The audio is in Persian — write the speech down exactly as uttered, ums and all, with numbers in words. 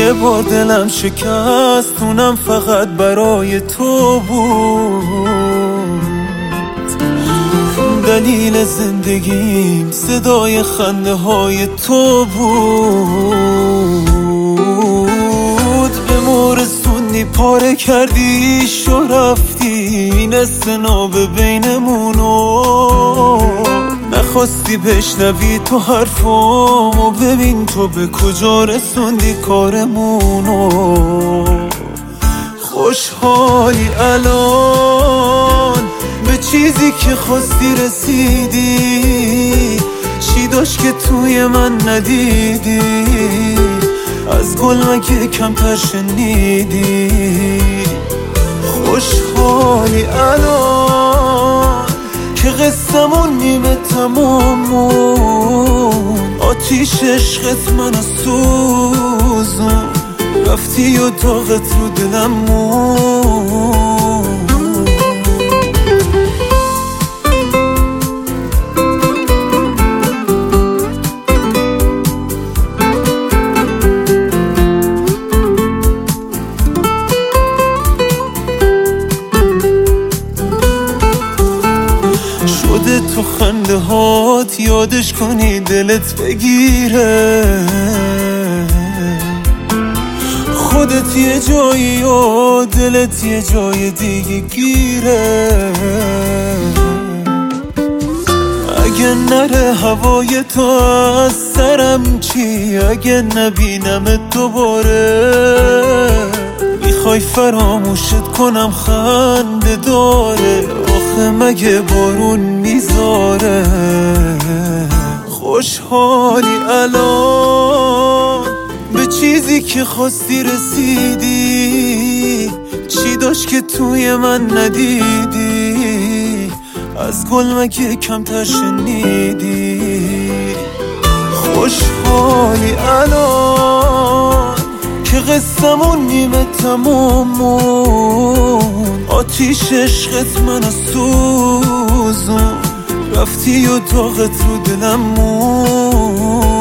یه بار دلم شکست، اونم فقط برای تو بود. دلیل زندگیم صدای خنده های تو بود. به مورسوندی پاره کردی شو رفتی، این استناب بینمونو نخواستی بشنوی تو حرفامو. ببین تو به کجا رسوندی کارمونو. خوشحالی الان به چیزی که خواستی رسیدی؟ چی داشت که توی من ندیدی؟ از گل مگه کمتر شنیدی؟ خوشحالی الان که قصمون نیمه تمامون، آتیش عشقت منو سوزون، رفتی و داغت رو دلم مون. شده تو خنده هات یادش کنی دلت بگیره، خودت یه جایی و دلت یه جای دیگه گیره. اگه نره هوای تو از سرم چی؟ اگه نبینمت دوباره میخوای فراموشت کنم خنده داره؟ آخه مگه بارون میذاره؟ خوشحالی الان به چیزی که خواستی رسیدی؟ چی داشت که توی من ندیدی؟ از گل مگه کمتر شنیدی؟ خوشحالی الان که قصمون نیمه تمامون، آتیش عشقت منو سوزون، رفتی و داغت رو دلم مون.